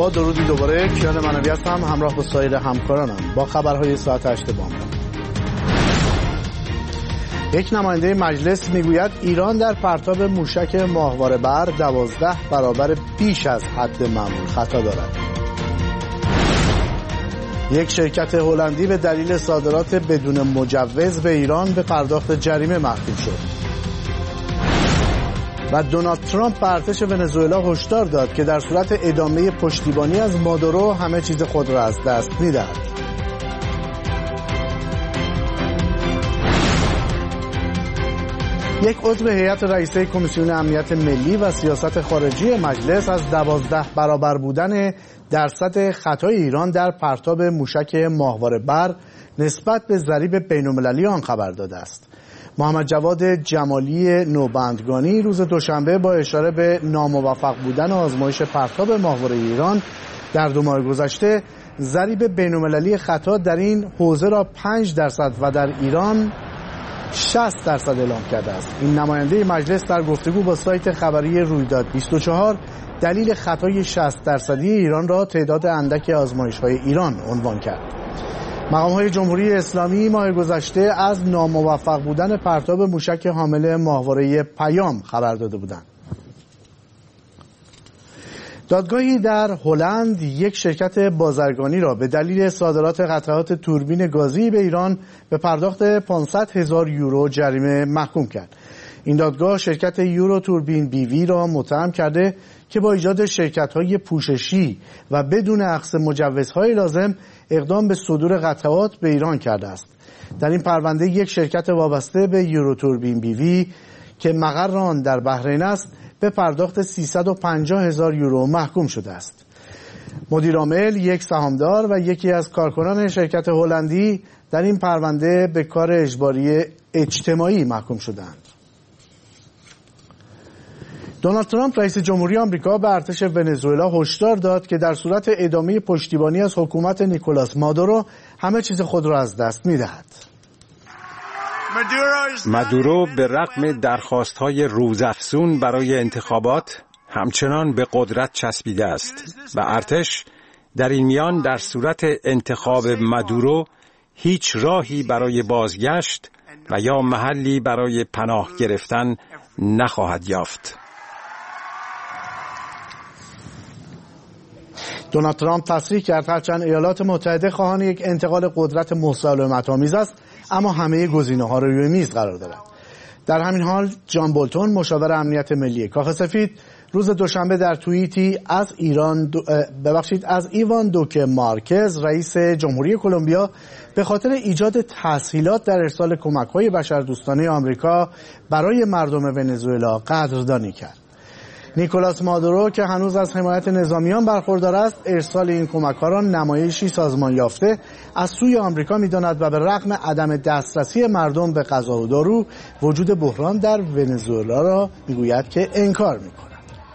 با درودی دوباره، کیان منوی هستم همراه با سایر همکارانم با خبرهای ساعت 8 بامداد. یک نماینده مجلس میگوید ایران در پرتاب موشک ماهواره بر 12 برابر بیش از حد معمول خطا دارد. یک شرکت هلندی به دلیل صادرات بدون مجوز به ایران به پرداخت جریمه محکوم شد. و دونالد ترامپ به ارتش ونزوئلا هشدار داد که در صورت ادامه پشتیبانی از مادورو همه چیز خود را از دست می‌دهد. یک عضو هیئت رئیسه کمیسیون امنیت ملی و سیاست خارجی مجلس از 12 برابر بودن درصد خطای ایران در پرتاب موشک ماهواره بر نسبت به ضریب بین‌المللی آن خبر داده است. محمد جواد جمالی نوبندگانی روز دوشنبه با اشاره به ناموفق بودن آزمایش پرتاب ماهواره ایران در 2 ماه گذشته ضریب بین‌المللی خطا در این حوزه را 5% و در ایران 60% اعلام کرده است. این نماینده مجلس در گفتگو با سایت خبری رویداد 24 دلیل خطای 60% ایران را تعداد اندک آزمایش‌های ایران عنوان کرد. مقام‌های جمهوری اسلامی ماه گذشته از ناموفق بودن پرتاب موشک حامل ماهواره پیام خبر داده بودند. دادگاهی در هلند یک شرکت بازرگانی را به دلیل صادرات قطعات توربین گازی به ایران به پرداخت 500,000 یورو جریمه محکوم کرد. این دادگاه شرکت یورو توربین بیوی را متهم کرده که با ایجاد شرکت‌های پوششی و بدون اخذ مجوزهای لازم اقدام به صدور قطعات به ایران کرده است. در این پرونده یک شرکت وابسته به یورو توربین بیوی که مقر آن در بحرین است به پرداخت 350,000 یورو محکوم شده است. مدیر عامل، یک سهامدار و یکی از کارکنان شرکت هلندی در این پرونده به کار اجباری اجتماعی محکوم شدند. دونالد ترامپ رئیس جمهوری آمریکا به ارتش ونزوئلا هشدار داد که در صورت ادامه پشتیبانی از حکومت نیکولاس مادورو همه چیز خود را از دست می‌دهد. مادورو به رغم درخواست‌های روزافزون برای انتخابات همچنان به قدرت چسبیده است و ارتش در این میان در صورت انتخاب مادورو هیچ راهی برای بازگشت و یا محلی برای پناه گرفتن نخواهد یافت. دونالد ترامپ تصریح کرد هرچند ایالات متحده خواهان یک انتقال قدرت مسالمت‌آمیز است، اما همه گزینه‌ها را روی میز قرار دارند. در همین حال جان بولتون مشاور امنیت ملی کاخ سفید روز دوشنبه در توییتی از ایوان دوکه مارکز رئیس جمهوری کلمبیا به خاطر ایجاد تسهیلات در ارسال کمک‌های بشردوستانه آمریکا برای مردم ونزوئلا قدردانی کرد. نیکولاس مادورو که هنوز از حمایت نظامیان برخوردار است، ارسال این کمک‌ها را نمایشی سازمان یافته از سوی آمریکا می‌داند و به رغم عدم دسترسی مردم به غذا و دارو، وجود بحران در ونزوئلا را می‌گوید که انکار می‌کند.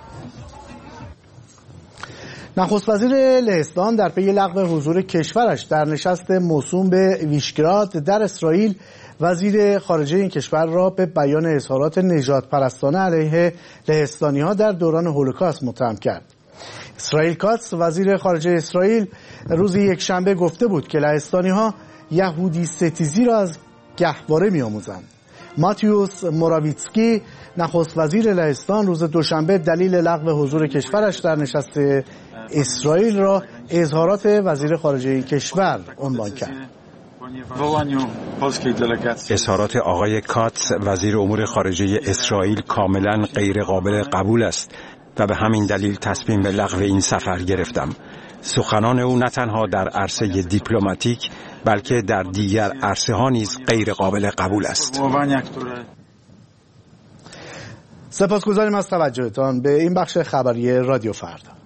نخست وزیر لهستان در پی لغو حضور کشورش در نشست موسوم به ویشگراد در اسرائیل، وزیر خارجه این کشور را به بیان اظهارات نژاد پرستانه علیه لهستانی‌ها در دوران هولوکاست متهم کرد. اسرائیل کاتس وزیر خارجه اسرائیل روز یکشنبه گفته بود که لهستانی‌ها یهودی ستیزی را از گهواره می‌آموزند. ماتیوس موراویتسکی نخست وزیر لهستان روز دوشنبه دلیل لغو حضور کشورش در نشست اسرائیل را اظهارات وزیر خارجه این کشور عنوان کرد. اظهارات آقای کاتس وزیر امور خارجه اسرائیل کاملا غیر قابل قبول است و به همین دلیل تصمیم به لغو این سفر گرفتم. سخنان او نه تنها در عرصه دیپلماتیک بلکه در دیگر عرصه ها نیز غیر قابل قبول است. سپاسگزاریم از توجهتان به این بخش خبری رادیو فردا.